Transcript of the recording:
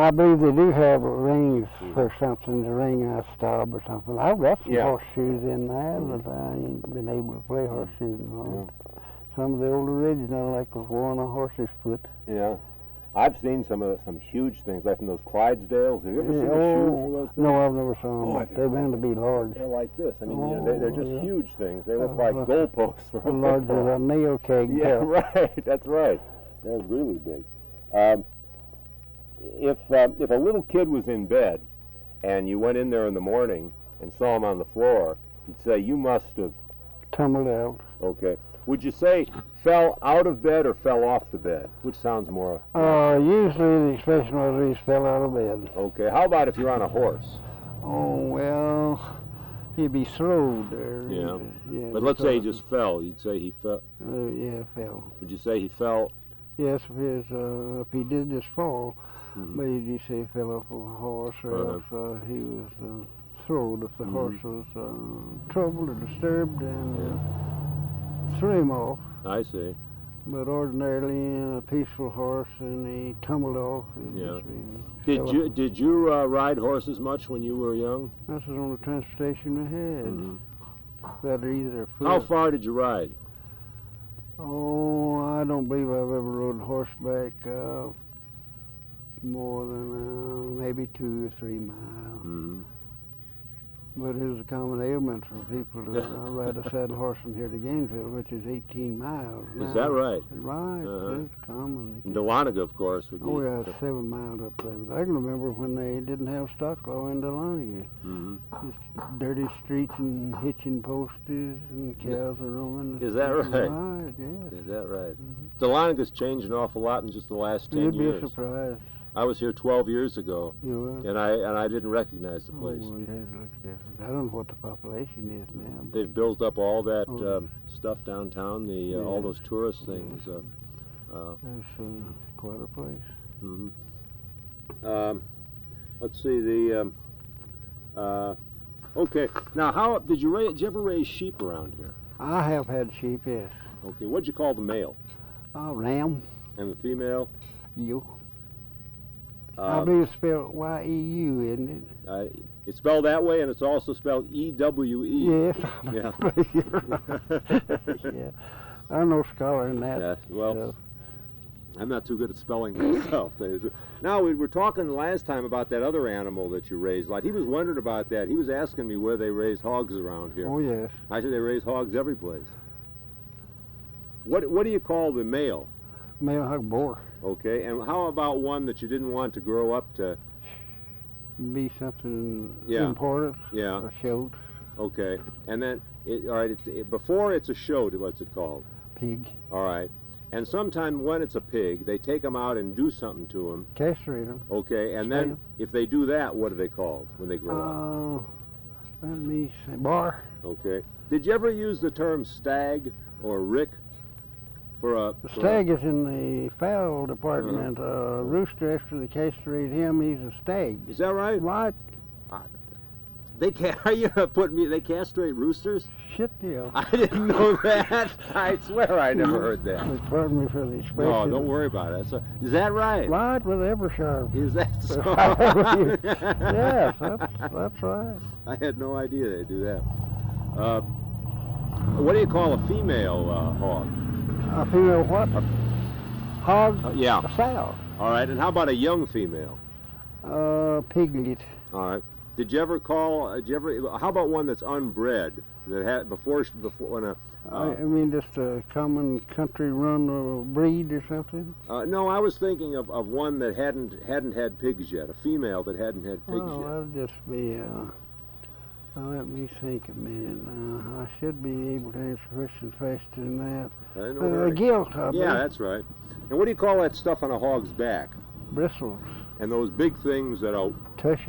I believe they do have rings or something, the ring stub or something. I've got some horseshoes in there, but I ain't been able to play horseshoes in a long time. Some of the old original, like was worn a horse's foot. Yeah. I've seen some huge things, like from those Clydesdales. Have you ever seen a shoe for those things? No, I've never saw them. But they're bound to be large. They're like this. I mean, they're just huge things. They look like goalposts. Large as a nail keg. Yeah, right. That's right. They're really big. If a little kid was in bed and you went in there in the morning and saw him on the floor, you'd say, you must have tumbled out. Okay. Would you say fell out of bed or fell off the bed? Which sounds more? Usually the expression was he fell out of bed. Okay. How about if you're on a horse? Oh, well, he'd be throwed there. Yeah. But let's say he just fell. You'd say he fell. Yeah, fell. Would you say he fell? Yes, if he did just fall, but you say he fell off of a horse, or else he was thrown if the horse was troubled or disturbed, and threw him off. I see. But ordinarily, a peaceful horse, and he tumbled off. Did you ride horses much when you were young? This was on the transportation we had. That either foot. How far did you ride? Oh, I don't believe I've ever rode horseback more than maybe 2 or 3 miles. But it was a common ailment for people to ride a saddle horse from here to Gainesville, which is 18 miles. Is that right? Right, it's common. And Dahlonega, of course, would be. Oh, yeah, 7 miles up there. But I can remember when they didn't have stock law in Dahlonega. Just dirty streets and hitching posties and cows are roaming. Is that right? Right, yes. Is that right? Dahlonega's changed an awful lot in just the last 10 years. You'd be surprised. I was here 12 years ago, and I didn't recognize the place. Oh, well, yeah, it looks different. I don't know what the population is now. They've built up all that stuff downtown, all those tourist things. It's quite a place. Let's see okay. Now, how did you ever raise sheep around here? I have had sheep, yes. Okay. What'd you call the male? Ram. And the female? Ewe. I believe it's spelled Y-E-U, isn't it? It's spelled that way, and it's also spelled E-W-E. Yes. Yeah. Yeah. I'm no scholar in that. Yes. Well, I'm not too good at spelling myself. Now, we were talking last time about that other animal that you raised. Like, he was wondering about that. He was asking me where they raise hogs around here. Oh, yes. I said they raise hogs every place. What do you call the male? Male hog boar. Okay, and how about one that you didn't want to grow up to be something important? Yeah. A shoat. Okay, and then before it's a shoat, what's it called? Pig. All right, and sometime when it's a pig, they take them out and do something to them. Castrate them. Okay, and then if they do that, what are they called when they grow up? Let me say, bar. Okay. Did you ever use the term stag or rick? The stag is in the fowl department. Rooster, after they castrate him, he's a stag. Is that right? Right. Are you putting me? They castrate roosters? Shit deal. I didn't know that. I swear I never heard that. Pardon me for the expression. No, don't worry about it. Is that right? Right with Eversharp. Is that so? Yes, that's right. I had no idea they do that. What do you call a female hog? A female what? Hog? Yeah. A sow. All right, and how about a young female? Piglet. All right. How about one that's unbred, that had before when I mean, just a common country run breed or something? No, I was thinking of one that hadn't had pigs yet, a female that hadn't had pigs yet. That'd just be, let me think a minute. I should be able to answer questions faster than that. A gilt, I believe. Yeah, that's right. And what do you call that stuff on a hog's back? Bristles. And those big things that are... Tushy.